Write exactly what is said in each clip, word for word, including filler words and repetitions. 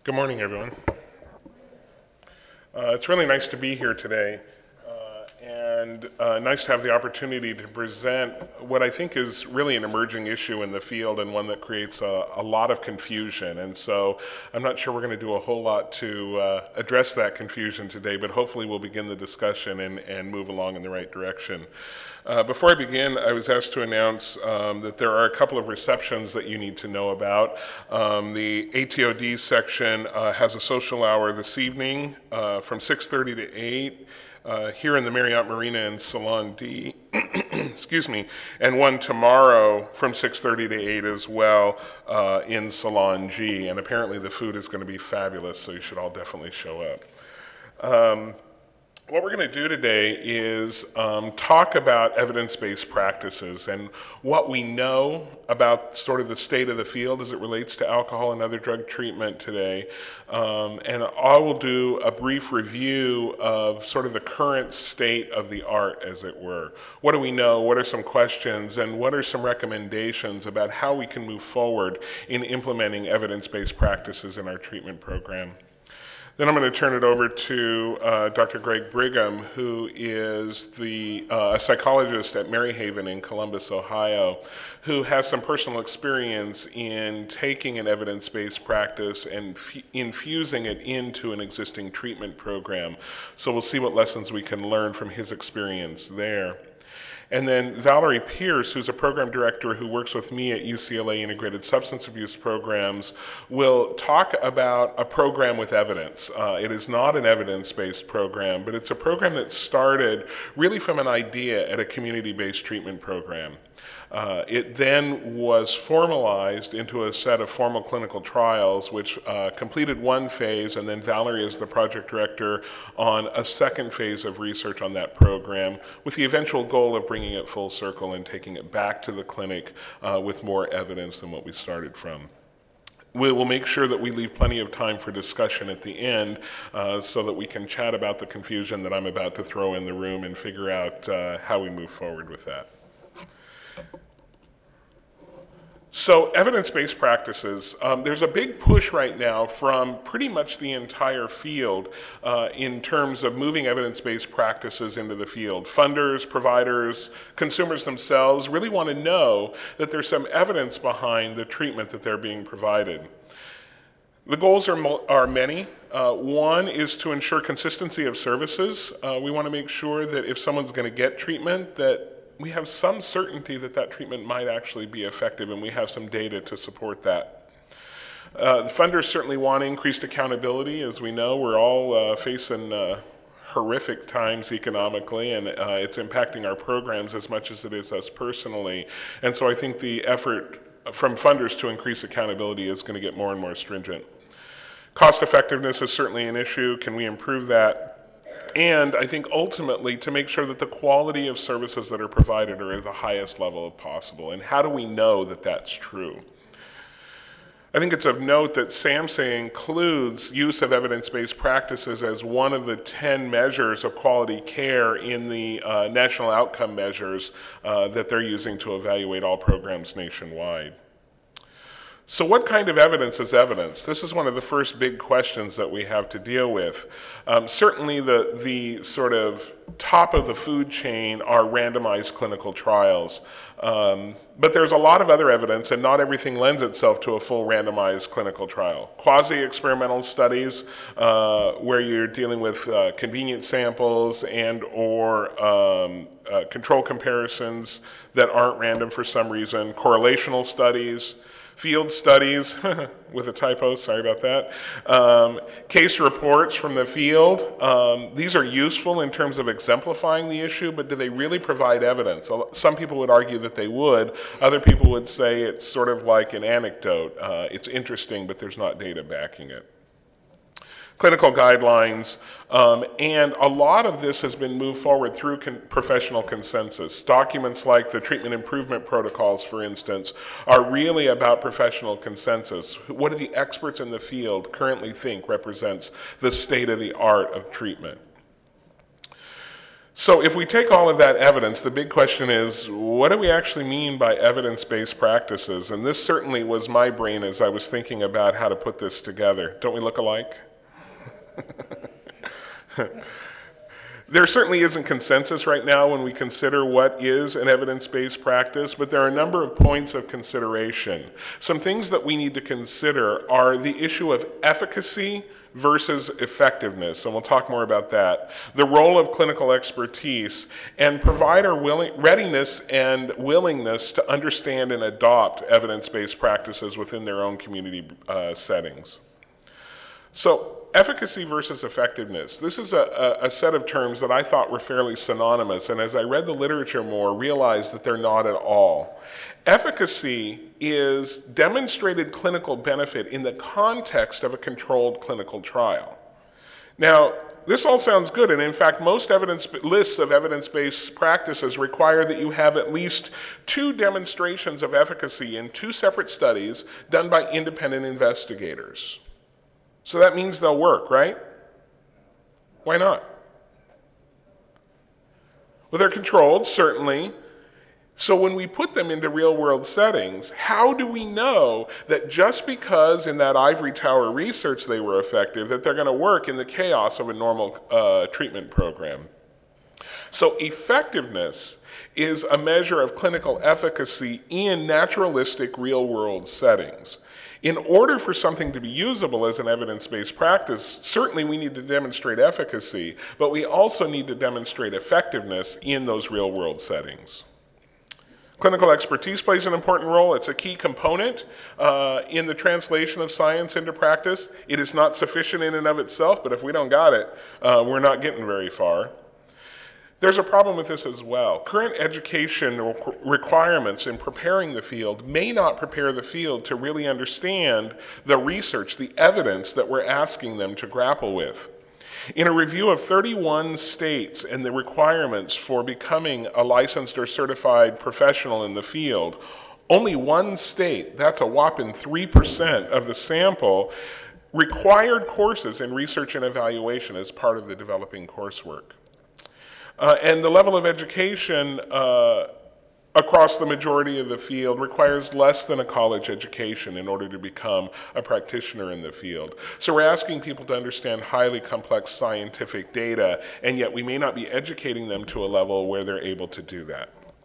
Good morning, everyone. Uh, it's really nice to be here today, uh, and uh, nice to have the opportunity to present what I think is really an emerging issue in the field and one that creates a, a lot of confusion. And so I'm not sure we're going to do a whole lot to uh, address that confusion today, but hopefully we'll begin the discussion and, and move along in the right direction. Uh, before I begin, I was asked to announce um, that there are a couple of receptions that you need to know about. Um, the A T O D section uh, has a social hour this evening uh, from six thirty to eight uh, here in the Marriott Marina in Salon D, excuse me, and one tomorrow from six thirty to eight as well uh, in Salon G. And apparently the food is going to be fabulous, so you should all definitely show up. Um, What we're going to do today is um, talk about evidence-based practices and what we know about sort of the state of the field as it relates to alcohol and other drug treatment today. Um, and I will do a brief review of sort of the current state of the art, as it were. What do we know? What are some questions? And what are some recommendations about how we can move forward in implementing evidence-based practices in our treatment program? Then I'm going to turn it over to uh, Doctor Greg Brigham, who is the, uh, a psychologist at Maryhaven in Columbus, Ohio, who has some personal experience in taking an evidence-based practice and f- infusing it into an existing treatment program. So we'll see what lessons we can learn from his experience there. And then Valerie Pierce, who's a program director who works with me at U C L A Integrated Substance Abuse Programs, will talk about a program with evidence. Uh, it is not an evidence-based program, but it's a program that started really from an idea at a community-based treatment program. Uh, it then was formalized into a set of formal clinical trials, which uh, completed one phase, and then Valerie is the project director on a second phase of research on that program, with the eventual goal of bringing it full circle and taking it back to the clinic uh, with more evidence than what we started from. We will make sure that we leave plenty of time for discussion at the end uh, so that we can chat about the confusion that I'm about to throw in the room and figure out uh, how we move forward with that. So evidence-based practices, um, there's a big push right now from pretty much the entire field uh, in terms of moving evidence-based practices into the field. Funders, providers, consumers themselves really want to know that there's some evidence behind the treatment that they're being provided. The goals are, are many. Uh, one is to ensure consistency of services. Uh, we want to make sure that if someone's going to get treatment, that we have some certainty that that treatment might actually be effective, and we have some data to support that. Uh, the funders certainly want increased accountability. As we know, we're all uh, facing uh, horrific times economically, and uh, it's impacting our programs as much as it is us personally. And so I think the effort from funders to increase accountability is going to get more and more stringent. Cost effectiveness is certainly an issue. Can we improve that? And I think ultimately to make sure that the quality of services that are provided are at the highest level possible. And how do we know that that's true? I think it's of note that SAMHSA includes use of evidence-based practices as one of the ten measures of quality care in the uh, national outcome measures uh, that they're using to evaluate all programs nationwide. So what kind of evidence is evidence? This is one of the first big questions that we have to deal with. Um, certainly the, the sort of top of the food chain are randomized clinical trials. Um, but there's a lot of other evidence, and not everything lends itself to a full randomized clinical trial. Quasi-experimental studies uh, where you're dealing with uh, convenient samples and or um, uh, control comparisons that aren't random for some reason. Correlational studies, field studies, with a typo, sorry about that, um, case reports from the field. Um, these are useful in terms of exemplifying the issue, but do they really provide evidence? Some people would argue that they would. Other people would say it's sort of like an anecdote. Uh, it's interesting, but there's not data backing it. Clinical guidelines, um, and a lot of this has been moved forward through con- professional consensus. Documents like the treatment improvement protocols, for instance, are really about professional consensus. What do the experts in the field currently think represents the state of the art of treatment? So if we take all of that evidence, the big question is, what do we actually mean by evidence-based practices? And this certainly was my brain as I was thinking about how to put this together. Don't we look alike? There certainly isn't consensus right now when we consider what is an evidence-based practice, but there are a number of points of consideration. Some things that we need to consider are the issue of efficacy versus effectiveness, and we'll talk more about that, the role of clinical expertise, and provider willing, readiness and willingness to understand and adopt evidence-based practices within their own community uh, settings. So, efficacy versus effectiveness. This is a, a, a set of terms that I thought were fairly synonymous, and as I read the literature more, realized that they're not at all. Efficacy is demonstrated clinical benefit in the context of a controlled clinical trial. Now, this all sounds good, and in fact, most evidence lists of evidence-based practices require that you have at least two demonstrations of efficacy in two separate studies done by independent investigators. So that means they'll work, right? Why not? Well, they're controlled, certainly. So when we put them into real-world settings, how do we know that just because in that ivory tower research they were effective, that they're going to work in the chaos of a normal uh, treatment program? So effectiveness is a measure of clinical efficacy in naturalistic real-world settings. In order for something to be usable as an evidence-based practice, certainly we need to demonstrate efficacy, but we also need to demonstrate effectiveness in those real-world settings. Clinical expertise plays an important role. It's a key component uh, in the translation of science into practice. It is not sufficient in and of itself, but if we don't got it, uh, we're not getting very far. There's a problem with this as well. Current education requirements in preparing the field may not prepare the field to really understand the research, the evidence that we're asking them to grapple with. In a review of thirty-one states and the requirements for becoming a licensed or certified professional in the field, only one state, that's a whopping three percent of the sample, required courses in research and evaluation as part of the developing coursework. Uh, and the level of education uh, across the majority of the field requires less than a college education in order to become a practitioner in the field. So we're asking people to understand highly complex scientific data, and yet we may not be educating them to a level where they're able to do that.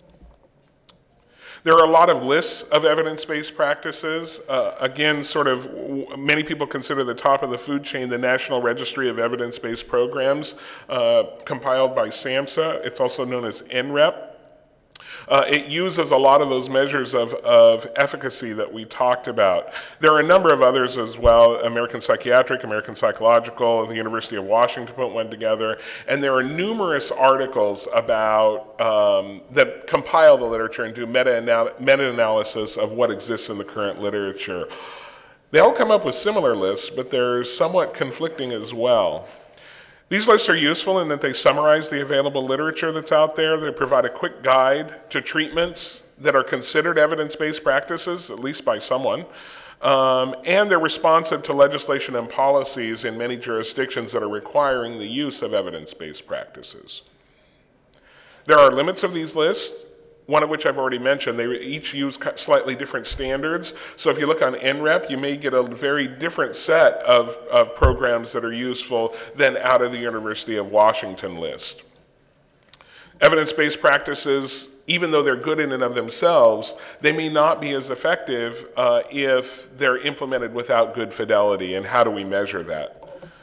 There are a lot of lists of evidence-based practices. Uh, again, sort of, many people consider the top of the food chain the National Registry of Evidence-Based Programs, uh, compiled by SAMHSA. It's also known as N R E P. Uh, it uses a lot of those measures of, of efficacy that we talked about. There are a number of others as well, American Psychiatric, American Psychological, the University of Washington put one together, and there are numerous articles about, um, that compile the literature and do meta-anal- meta-analysis of what exists in the current literature. They all come up with similar lists, but they're somewhat conflicting as well. These lists are useful in that they summarize the available literature that's out there. They provide a quick guide to treatments that are considered evidence-based practices, at least by someone. Um, and they're responsive to legislation and policies in many jurisdictions that are requiring the use of evidence-based practices. There are limits of these lists, one of which I've already mentioned. They each use slightly different standards. So if you look on N R E P, you may get a very different set of, of programs that are useful than out of the University of Washington list. Evidence-based practices, even though they're good in and of themselves, they may not be as effective uh, if they're implemented without good fidelity. And how do we measure that?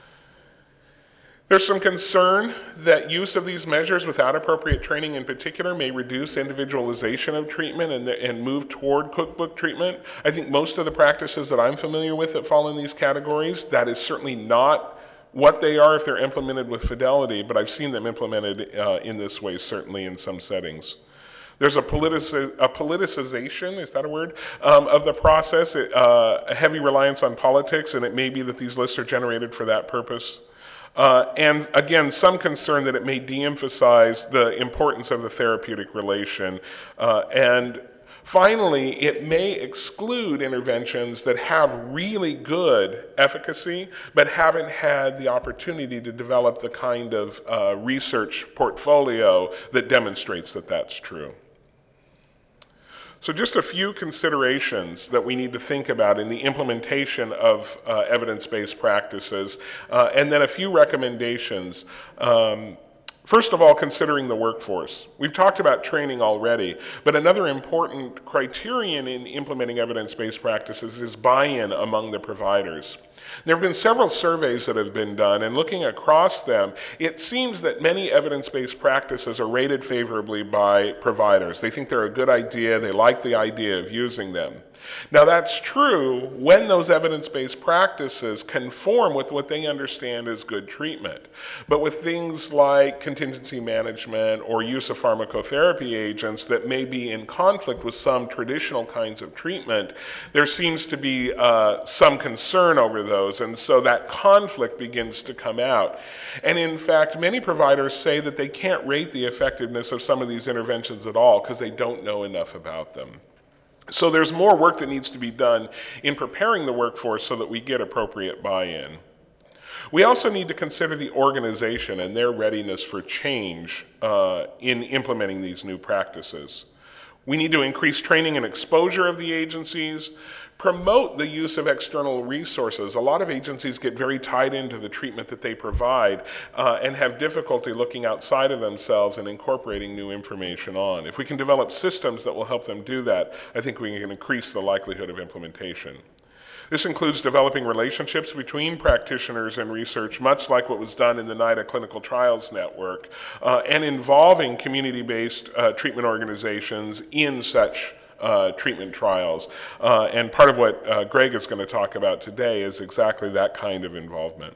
There's some concern that use of these measures without appropriate training in particular may reduce individualization of treatment and, and move toward cookbook treatment. I think most of the practices that I'm familiar with that fall in these categories, that is certainly not what they are if they're implemented with fidelity, but I've seen them implemented uh, in this way, certainly in some settings. There's a, politici a politicization, is that a word, um, of the process, it, uh, a heavy reliance on politics, and it may be that these lists are generated for that purpose. Uh, and again, some concern that it may de-emphasize the importance of the therapeutic relation. Uh, and Finally, it may exclude interventions that have really good efficacy, but haven't had the opportunity to develop the kind of uh, research portfolio that demonstrates that that's true. So just a few considerations that we need to think about in the implementation of uh, evidence-based practices, uh, and then a few recommendations. Um, First of all, considering the workforce. We've talked about training already, but another important criterion in implementing evidence-based practices is buy-in among the providers. There have been several surveys that have been done, and looking across them, it seems that many evidence-based practices are rated favorably by providers. They think they're a good idea, they like the idea of using them. Now that's true when those evidence-based practices conform with what they understand as good treatment. But with things like contingency management or use of pharmacotherapy agents that may be in conflict with some traditional kinds of treatment, there seems to be uh, some concern over those, and so that conflict begins to come out. And in fact, many providers say that they can't rate the effectiveness of some of these interventions at all because they don't know enough about them. So there's more work that needs to be done in preparing the workforce so that we get appropriate buy-in. We also need to consider the organization and their readiness for change uh, in implementing these new practices. We need to increase training and exposure of the agencies, promote the use of external resources. A lot of agencies get very tied into the treatment that they provide uh, and have difficulty looking outside of themselves and incorporating new information on. If we can develop systems that will help them do that, I think we can increase the likelihood of implementation. This includes developing relationships between practitioners and research, much like what was done in the NIDA Clinical Trials Network, uh, and involving community-based uh, treatment organizations in such Uh, treatment trials. Uh, and part of what uh, Greg is going to talk about today is exactly that kind of involvement.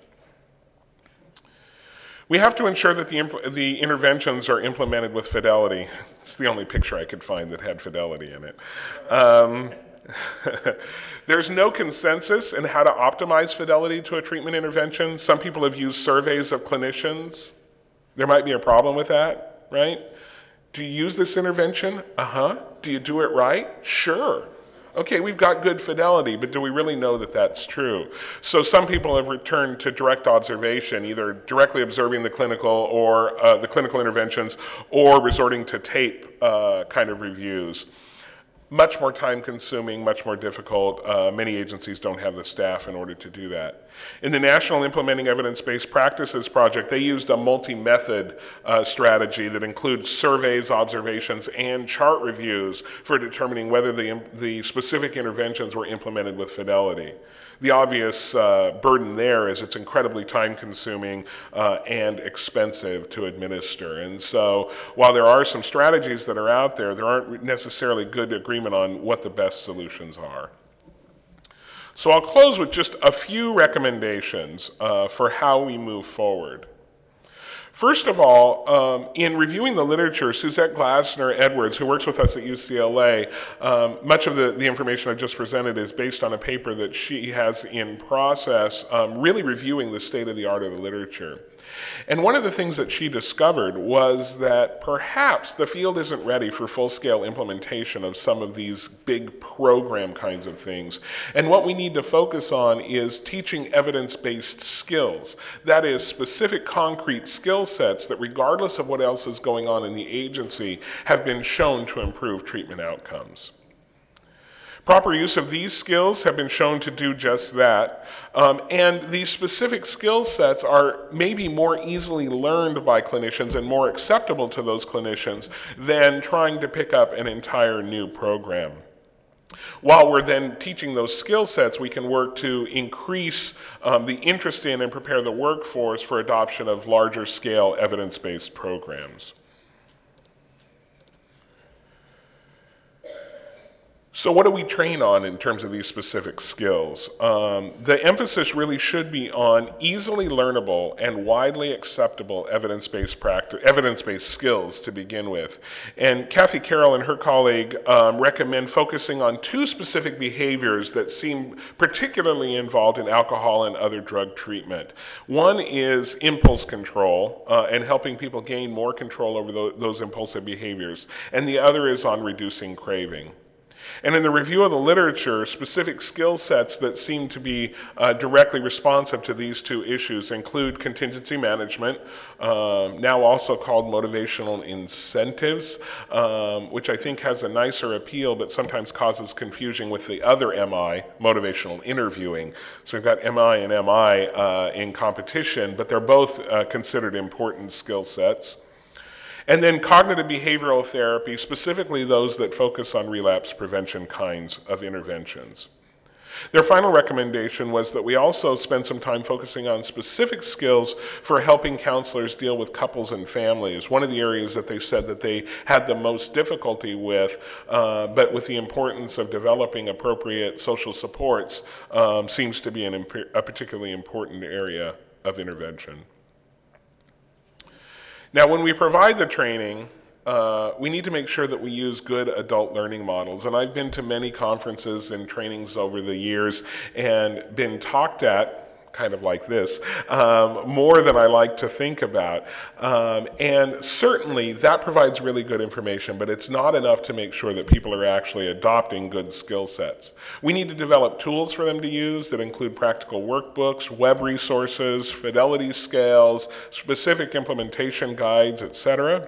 We have to ensure that the, the interventions are implemented with fidelity. It's the only picture I could find that had fidelity in it. Um, There's no consensus in how to optimize fidelity to a treatment intervention. Some people have used surveys of clinicians. There might be a problem with that, right? Do you use this intervention? Uh-huh. Do you do it right? Sure. Okay, we've got good fidelity, but do we really know that that's true? So some people have returned to direct observation, either directly observing the clinical or uh, the clinical interventions or resorting to tape uh, kind of reviews. Much more time consuming, much more difficult. Uh, many agencies don't have the staff in order to do that. In the National Implementing Evidence-Based Practices Project, they used a multi-method uh, strategy that includes surveys, observations, and chart reviews for determining whether the, the specific interventions were implemented with fidelity. The obvious uh, burden there is it's incredibly time-consuming uh, and expensive to administer. And so while there are some strategies that are out there, there aren't necessarily good agreement on what the best solutions are. So I'll close with just a few recommendations uh, for how we move forward. First of all, um, in reviewing the literature, Suzette Glasner-Edwards, who works with us at U C L A, um, much of the, the information I just presented is based on a paper that she has in process, um, really reviewing the state of the art of the literature. And one of the things that she discovered was that perhaps the field isn't ready for full-scale implementation of some of these big program kinds of things. And what we need to focus on is teaching evidence-based skills. That is, specific concrete skill sets that, regardless of what else is going on in the agency, have been shown to improve treatment outcomes. Proper use of these skills have been shown to do just that, um, and these specific skill sets are maybe more easily learned by clinicians and more acceptable to those clinicians than trying to pick up an entire new program. While we're then teaching those skill sets, we can work to increase um, the interest in and prepare the workforce for adoption of larger scale evidence-based programs. So what do we train on in terms of these specific skills? Um, the emphasis really should be on easily learnable and widely acceptable evidence-based practice, evidence-based skills to begin with. And Kathy Carroll and her colleague um, recommend focusing on two specific behaviors that seem particularly involved in alcohol and other drug treatment. One is impulse control uh, and helping people gain more control over th those impulsive behaviors. And the other is on reducing craving. And in the review of the literature, specific skill sets that seem to be uh, directly responsive to these two issues include contingency management, um, now also called motivational incentives, um, which I think has a nicer appeal but sometimes causes confusion with the other M I, motivational interviewing. So we've got M I and M I uh, in competition, but they're both uh, considered important skill sets. And then cognitive behavioral therapy, specifically those that focus on relapse prevention kinds of interventions. Their final recommendation was that we also spend some time focusing on specific skills for helping counselors deal with couples and families. One of the areas that they said that they had the most difficulty with, uh, but with the importance of developing appropriate social supports, um, seems to be an imp- a particularly important area of intervention. Now, when we provide the training, uh, we need to make sure that we use good adult learning models. And I've been to many conferences and trainings over the years and been talked at, kind of like this, um, more than I like to think about. Um, and certainly that provides really good information, but it's not enough to make sure that people are actually adopting good skill sets. We need to develop tools for them to use that include practical workbooks, web resources, fidelity scales, specific implementation guides, et cetera.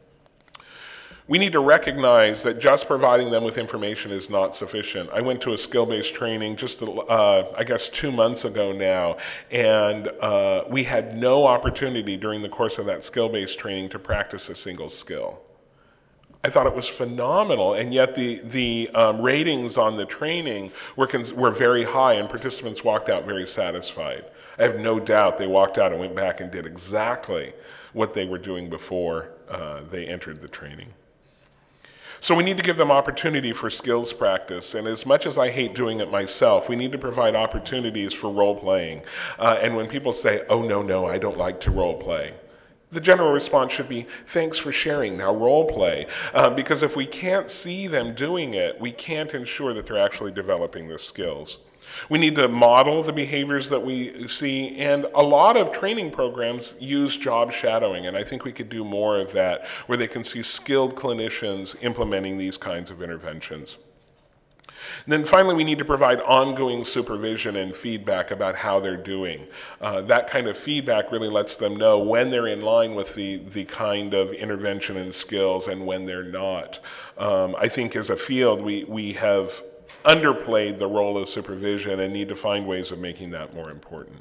We need to recognize that just providing them with information is not sufficient. I went to a skill-based training just, uh, I guess, two months ago now, and uh, we had no opportunity during the course of that skill-based training to practice a single skill. I thought it was phenomenal, and yet the, the um, ratings on the training were, cons- were very high, and participants walked out very satisfied. I have no doubt they walked out and went back and did exactly what they were doing before uh, they entered the training. So we need to give them opportunity for skills practice, and as much as I hate doing it myself, we need to provide opportunities for role playing. Uh, and when people say, oh no, no, I don't like to role play, the general response should be, thanks for sharing, now role play. Uh, because if we can't see them doing it, we can't ensure that they're actually developing the skills. We need to model the behaviors that we see, and a lot of training programs use job shadowing, and I think we could do more of that, where they can see skilled clinicians implementing these kinds of interventions. And then finally, we need to provide ongoing supervision and feedback about how they're doing. Uh, that kind of feedback really lets them know when they're in line with the, the kind of intervention and skills and when they're not. Um, I think as a field, we, we have underplayed the role of supervision and need to find ways of making that more important.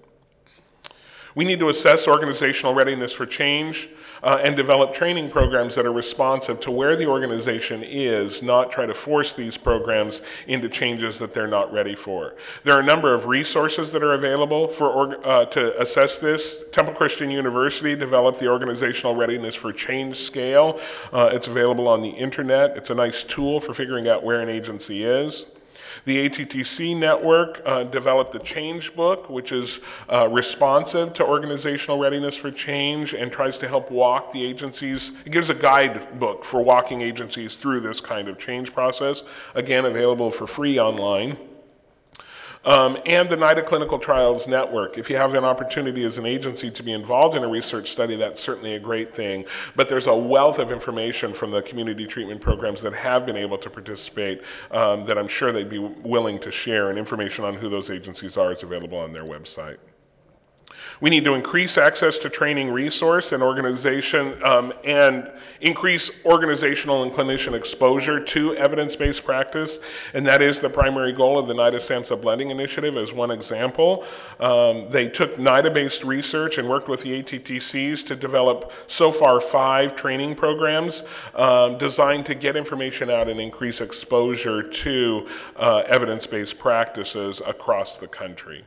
We need to assess organizational readiness for change uh, and develop training programs that are responsive to where the organization is, not try to force these programs into changes that they're not ready for. There are a number of resources that are available for uh, to assess this. Temple Christian University developed the Organizational Readiness for Change Scale. Uh, it's available on the internet. It's a nice tool for figuring out where an agency is. The A T T C network uh, developed the Change Book, which is uh, responsive to organizational readiness for change and tries to help walk the agencies. It gives a guidebook for walking agencies through this kind of change process, again, available for free online. Um, and the NIDA Clinical Trials Network. If you have an opportunity as an agency to be involved in a research study, that's certainly a great thing. But there's a wealth of information from the community treatment programs that have been able to participate um, that I'm sure they'd be willing to share, and information on who those agencies are is available on their website. We need to increase access to training resource and organization um, and increase organizational and clinician exposure to evidence-based practice, and that is the primary goal of the NIDA SAMHSA Blending Initiative as one example. Um, they took NIDA-based research and worked with the A T T Cs to develop so far five training programs um, designed to get information out and increase exposure to uh, evidence-based practices across the country.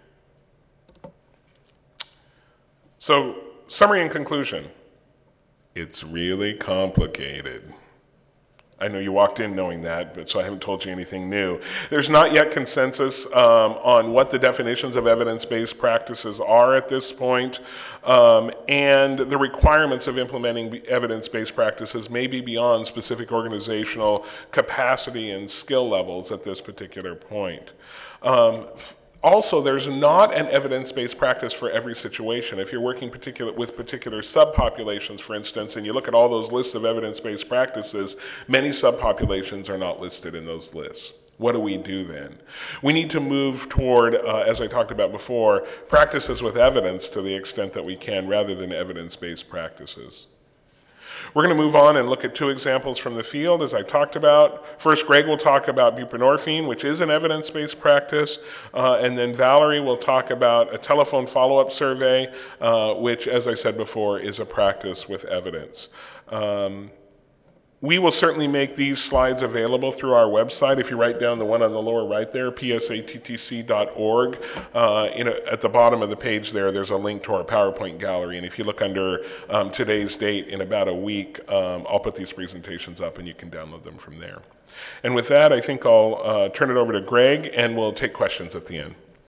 So, summary and conclusion. It's really complicated. I know you walked in knowing that, but so I haven't told you anything new. There's not yet consensus um, on what the definitions of evidence-based practices are at this point, um, and the requirements of implementing evidence-based practices may be beyond specific organizational capacity and skill levels at this particular point. Um, Also, there's not an evidence-based practice for every situation. If you're working particular, with particular subpopulations, for instance, and you look at all those lists of evidence-based practices, many subpopulations are not listed in those lists. What do we do then? We need to move toward, uh, as I talked about before, practices with evidence to the extent that we can, rather than evidence-based practices. We're going to move on and look at two examples from the field, as I talked about. First, Greg will talk about buprenorphine, which is an evidence-based practice, uh, and then Valerie will talk about a telephone follow-up survey, uh, which, as I said before, is a practice with evidence. Um, We will certainly make these slides available through our website. If you write down the one on the lower right there, p s a t t c dot org, uh, in a, at the bottom of the page there, there's a link to our PowerPoint gallery. And if you look under um, today's date, in about a week, um, I'll put these presentations up and you can download them from there. And with that, I think I'll uh, turn it over to Greg and we'll take questions at the end.